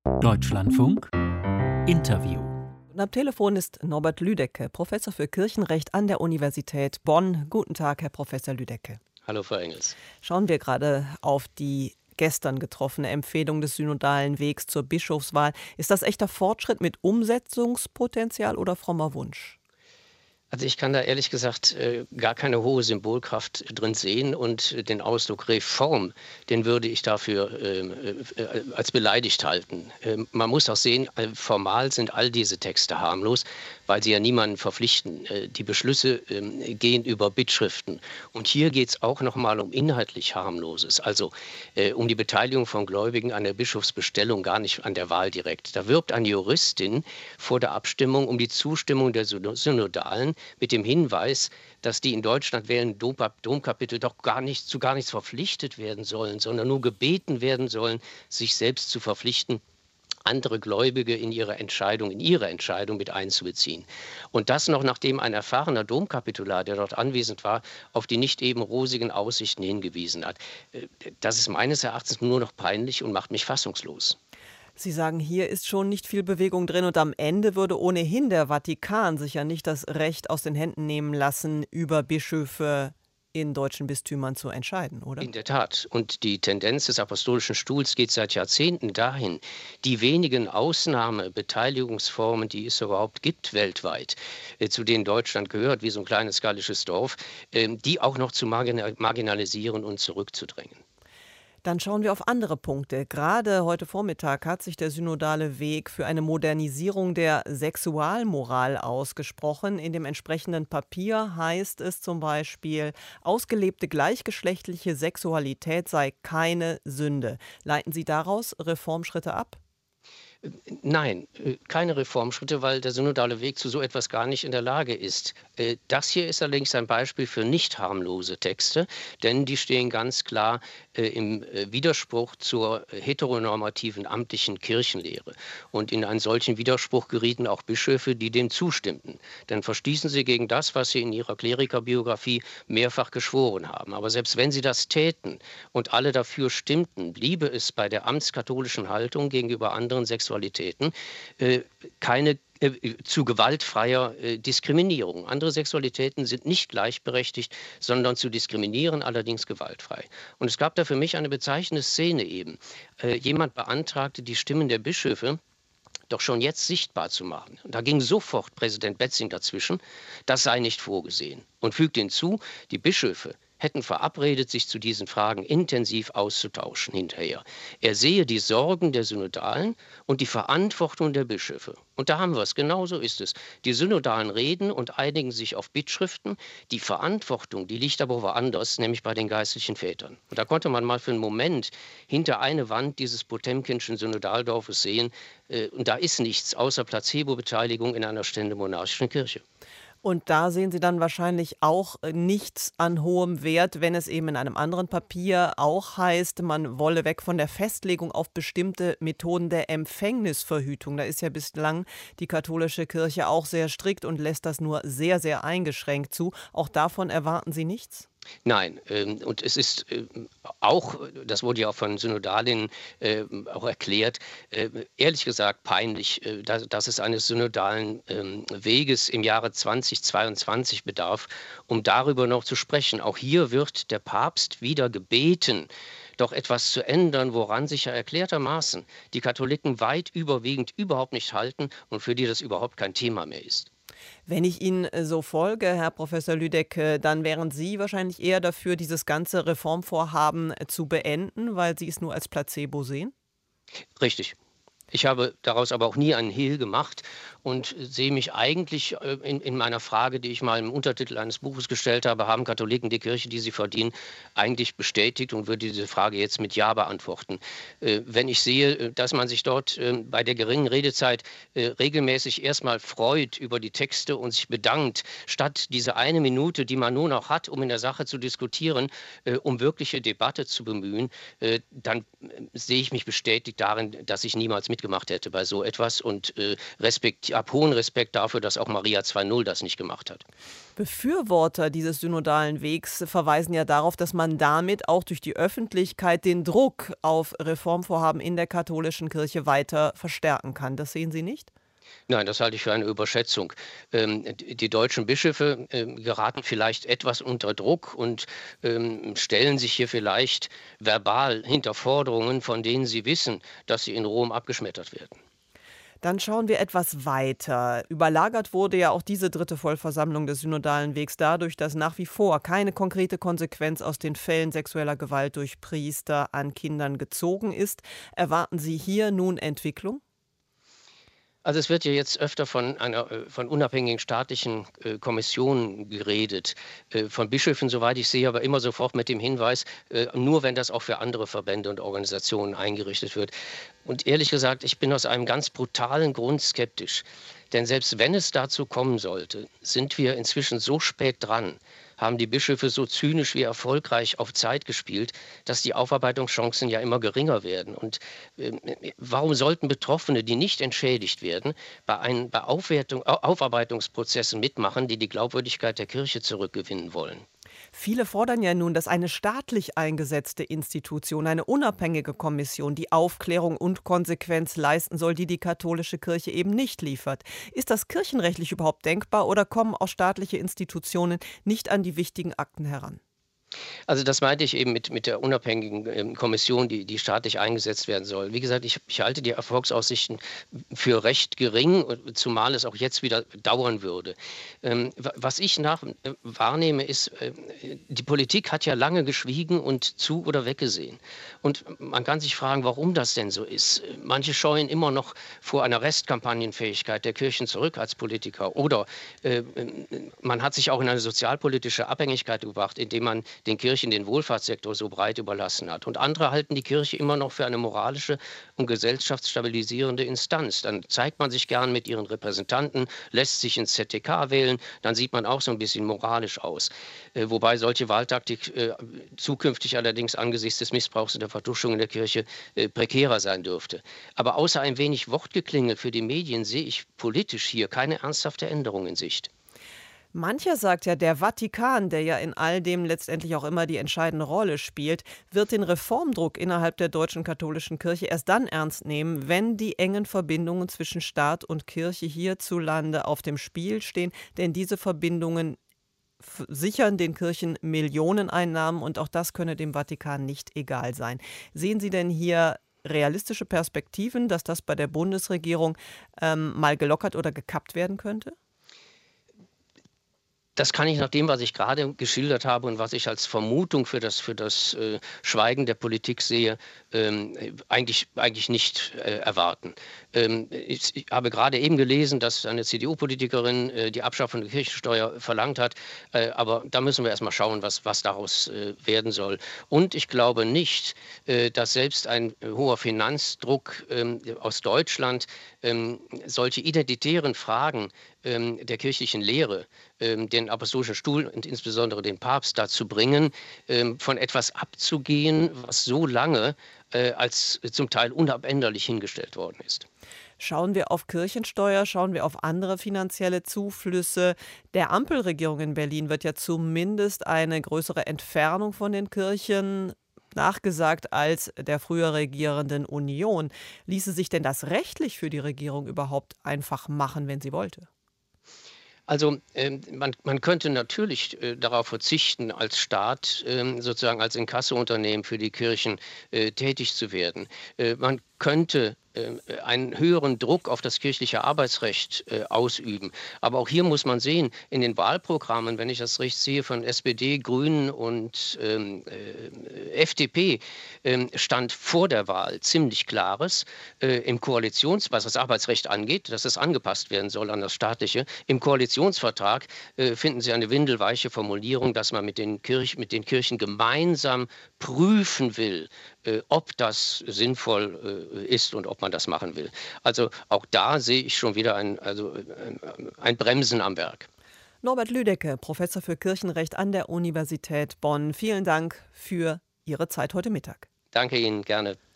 Deutschlandfunk Interview. Und am Telefon ist Norbert Lüdecke, Professor für Kirchenrecht an der Universität Bonn. Guten Tag, Herr Professor Lüdecke. Hallo, Frau Engels. Schauen wir gerade auf die gestern getroffene Empfehlung des synodalen Wegs zur Bischofswahl. Ist das echter Fortschritt mit Umsetzungspotenzial oder frommer Wunsch? Also ich kann da ehrlich gesagt gar keine hohe Symbolkraft drin sehen und den Ausdruck Reform, den würde ich dafür als beleidigt halten. Man muss auch sehen, formal sind all diese Texte harmlos, weil sie ja niemanden verpflichten. Die Beschlüsse gehen über Bittschriften. Und hier geht es auch nochmal um inhaltlich Harmloses, also um die Beteiligung von Gläubigen an der Bischofsbestellung, gar nicht an der Wahl direkt. Da wirbt eine Juristin vor der Abstimmung um die Zustimmung der Synodalen, mit dem Hinweis, dass die in Deutschland wählenden Domkapitel doch gar nichts verpflichtet werden sollen, sondern nur gebeten werden sollen, sich selbst zu verpflichten, andere Gläubige in ihre Entscheidung mit einzubeziehen. Und das noch, nachdem ein erfahrener Domkapitular, der dort anwesend war, auf die nicht eben rosigen Aussichten hingewiesen hat. Das ist meines Erachtens nur noch peinlich und macht mich fassungslos. Sie sagen, hier ist schon nicht viel Bewegung drin und am Ende würde ohnehin der Vatikan sich ja nicht das Recht aus den Händen nehmen lassen, über Bischöfe in deutschen Bistümern zu entscheiden, oder? In der Tat. Und die Tendenz des Apostolischen Stuhls geht seit Jahrzehnten dahin, die wenigen Ausnahmebeteiligungsformen, die es überhaupt gibt weltweit, zu denen Deutschland gehört, wie so ein kleines gallisches Dorf, die auch noch zu marginalisieren und zurückzudrängen. Dann schauen wir auf andere Punkte. Gerade heute Vormittag hat sich der synodale Weg für eine Modernisierung der Sexualmoral ausgesprochen. In dem entsprechenden Papier heißt es zum Beispiel, ausgelebte gleichgeschlechtliche Sexualität sei keine Sünde. Leiten Sie daraus Reformschritte ab? Nein, keine Reformschritte, weil der synodale Weg zu so etwas gar nicht in der Lage ist. Das hier ist allerdings ein Beispiel für nicht harmlose Texte, denn die stehen ganz klar im Widerspruch zur heteronormativen amtlichen Kirchenlehre. Und in einen solchen Widerspruch gerieten auch Bischöfe, die dem zustimmten. Denn verstießen sie gegen das, was sie in ihrer Klerikerbiografie mehrfach geschworen haben. Aber selbst wenn sie das täten und alle dafür stimmten, bliebe es bei der amtskatholischen Haltung gegenüber anderen Sexualitäten keine zu gewaltfreier Diskriminierung. Andere Sexualitäten sind nicht gleichberechtigt, sondern zu diskriminieren, allerdings gewaltfrei. Und es gab da für mich eine bezeichnende Szene eben. Jemand beantragte, die Stimmen der Bischöfe doch schon jetzt sichtbar zu machen. Und da ging sofort Präsident Betzing dazwischen, das sei nicht vorgesehen. Und fügte hinzu, die Bischöfe hätten verabredet, sich zu diesen Fragen intensiv auszutauschen hinterher. Er sehe die Sorgen der Synodalen und die Verantwortung der Bischöfe. Und da haben wir es, genau so ist es. Die Synodalen reden und einigen sich auf Bittschriften. Die Verantwortung, die liegt aber woanders, nämlich bei den geistlichen Vätern. Und da konnte man mal für einen Moment hinter eine Wand dieses Potemkinschen Synodaldorfes sehen. Und da ist nichts außer Placebo-Beteiligung in einer ständemonarchischen Kirche. Und da sehen Sie dann wahrscheinlich auch nichts an hohem Wert, wenn es eben in einem anderen Papier auch heißt, man wolle weg von der Festlegung auf bestimmte Methoden der Empfängnisverhütung. Da ist ja bislang die katholische Kirche auch sehr strikt und lässt das nur sehr, sehr eingeschränkt zu. Auch davon erwarten Sie nichts? Nein, und es ist auch, das wurde ja auch von Synodalinnen auch erklärt, ehrlich gesagt peinlich, dass es eines synodalen Weges im Jahre 2022 bedarf, um darüber noch zu sprechen. Auch hier wird der Papst wieder gebeten, doch etwas zu ändern, woran sich ja erklärtermaßen die Katholiken weit überwiegend überhaupt nicht halten und für die das überhaupt kein Thema mehr ist. Wenn ich Ihnen so folge, Herr Professor Lüdecke, dann wären Sie wahrscheinlich eher dafür, dieses ganze Reformvorhaben zu beenden, weil Sie es nur als Placebo sehen? Richtig. Ich habe daraus aber auch nie einen Hehl gemacht und sehe mich eigentlich in meiner Frage, die ich mal im Untertitel eines Buches gestellt habe, haben Katholiken die Kirche, die sie verdienen, eigentlich bestätigt und würde diese Frage jetzt mit Ja beantworten. Wenn ich sehe, dass man sich dort bei der geringen Redezeit regelmäßig erstmal freut über die Texte und sich bedankt, statt diese eine Minute, die man nur noch hat, um in der Sache zu diskutieren, um wirkliche Debatte zu bemühen, dann sehe ich mich bestätigt darin, dass ich niemals Mitglied mitgemacht hätte bei so etwas und habe hohen Respekt dafür, dass auch Maria 2.0 das nicht gemacht hat. Befürworter dieses synodalen Wegs verweisen ja darauf, dass man damit auch durch die Öffentlichkeit den Druck auf Reformvorhaben in der katholischen Kirche weiter verstärken kann. Das sehen Sie nicht? Nein, das halte ich für eine Überschätzung. Die deutschen Bischöfe geraten vielleicht etwas unter Druck und stellen sich hier vielleicht verbal hinter Forderungen, von denen sie wissen, dass sie in Rom abgeschmettert werden. Dann schauen wir etwas weiter. Überlagert wurde ja auch diese dritte Vollversammlung des synodalen Wegs dadurch, dass nach wie vor keine konkrete Konsequenz aus den Fällen sexueller Gewalt durch Priester an Kindern gezogen ist. Erwarten Sie hier nun Entwicklung? Also es wird ja jetzt öfter von unabhängigen staatlichen Kommissionen geredet, von Bischöfen, soweit ich sehe, aber immer sofort mit dem Hinweis, nur wenn das auch für andere Verbände und Organisationen eingerichtet wird. Und ehrlich gesagt, ich bin aus einem ganz brutalen Grund skeptisch. Denn selbst wenn es dazu kommen sollte, sind wir inzwischen so spät dran, haben die Bischöfe so zynisch wie erfolgreich auf Zeit gespielt, dass die Aufarbeitungschancen ja immer geringer werden. Und warum sollten Betroffene, die nicht entschädigt werden, bei Aufarbeitungsprozessen mitmachen, die die Glaubwürdigkeit der Kirche zurückgewinnen wollen? Viele fordern ja nun, dass eine staatlich eingesetzte Institution, eine unabhängige Kommission, die Aufklärung und Konsequenz leisten soll, die die katholische Kirche eben nicht liefert. Ist das kirchenrechtlich überhaupt denkbar oder kommen auch staatliche Institutionen nicht an die wichtigen Akten heran? Also das meinte ich eben mit der unabhängigen Kommission, die staatlich eingesetzt werden soll. Wie gesagt, ich halte die Erfolgsaussichten für recht gering, zumal es auch jetzt wieder dauern würde. Was ich wahrnehme, ist, die Politik hat ja lange geschwiegen und zu- oder weggesehen. Und man kann sich fragen, warum das denn so ist. Manche scheuen immer noch vor einer Restkampagnenfähigkeit der Kirchen zurück als Politiker. Oder man hat sich auch in eine sozialpolitische Abhängigkeit gebracht, indem man den Kirchen den Wohlfahrtssektor so breit überlassen hat. Und andere halten die Kirche immer noch für eine moralische und gesellschaftsstabilisierende Instanz. Dann zeigt man sich gern mit ihren Repräsentanten, lässt sich ins ZTK wählen, dann sieht man auch so ein bisschen moralisch aus. Wobei solche Wahltaktik zukünftig allerdings angesichts des Missbrauchs und der Vertuschung in der Kirche prekärer sein dürfte. Aber außer ein wenig Wortgeklingel für die Medien sehe ich politisch hier keine ernsthafte Änderung in Sicht. Mancher sagt ja, der Vatikan, der ja in all dem letztendlich auch immer die entscheidende Rolle spielt, wird den Reformdruck innerhalb der deutschen katholischen Kirche erst dann ernst nehmen, wenn die engen Verbindungen zwischen Staat und Kirche hierzulande auf dem Spiel stehen. Denn diese Verbindungen sichern den Kirchen Millioneneinnahmen und auch das könne dem Vatikan nicht egal sein. Sehen Sie denn hier realistische Perspektiven, dass das bei der Bundesregierung mal gelockert oder gekappt werden könnte? Das kann ich nach dem, was ich gerade geschildert habe und was ich als Vermutung für das Schweigen der Politik sehe, eigentlich nicht erwarten. Ich habe gerade eben gelesen, dass eine CDU-Politikerin die Abschaffung der Kirchensteuer verlangt hat, aber da müssen wir erst mal schauen, was daraus werden soll. Und ich glaube nicht, dass selbst ein hoher Finanzdruck aus Deutschland solche identitären Fragen der kirchlichen Lehre, den apostolischen Stuhl und insbesondere den Papst dazu bringen, von etwas abzugehen, was so lange als zum Teil unabänderlich hingestellt worden ist. Schauen wir auf Kirchensteuer, schauen wir auf andere finanzielle Zuflüsse. Der Ampelregierung in Berlin wird ja zumindest eine größere Entfernung von den Kirchen nachgesagt als der früher regierenden Union. Ließe sich denn das rechtlich für die Regierung überhaupt einfach machen, wenn sie wollte? Also man könnte natürlich darauf verzichten, als Staat sozusagen als Inkassounternehmen für die Kirchen tätig zu werden. Man könnte einen höheren Druck auf das kirchliche Arbeitsrecht ausüben. Aber auch hier muss man sehen, in den Wahlprogrammen, wenn ich das richtig sehe, von SPD, Grünen und FDP stand vor der Wahl ziemlich Klares was das Arbeitsrecht angeht, dass es angepasst werden soll an das staatliche. Im Koalitionsvertrag finden Sie eine windelweiche Formulierung, dass man mit den Kirchen gemeinsam prüfen will, ob das sinnvoll ist und ob man das machen will. Also auch da sehe ich schon wieder ein Bremsen am Werk. Norbert Lüdecke, Professor für Kirchenrecht an der Universität Bonn. Vielen Dank für Ihre Zeit heute Mittag. Danke Ihnen, gerne.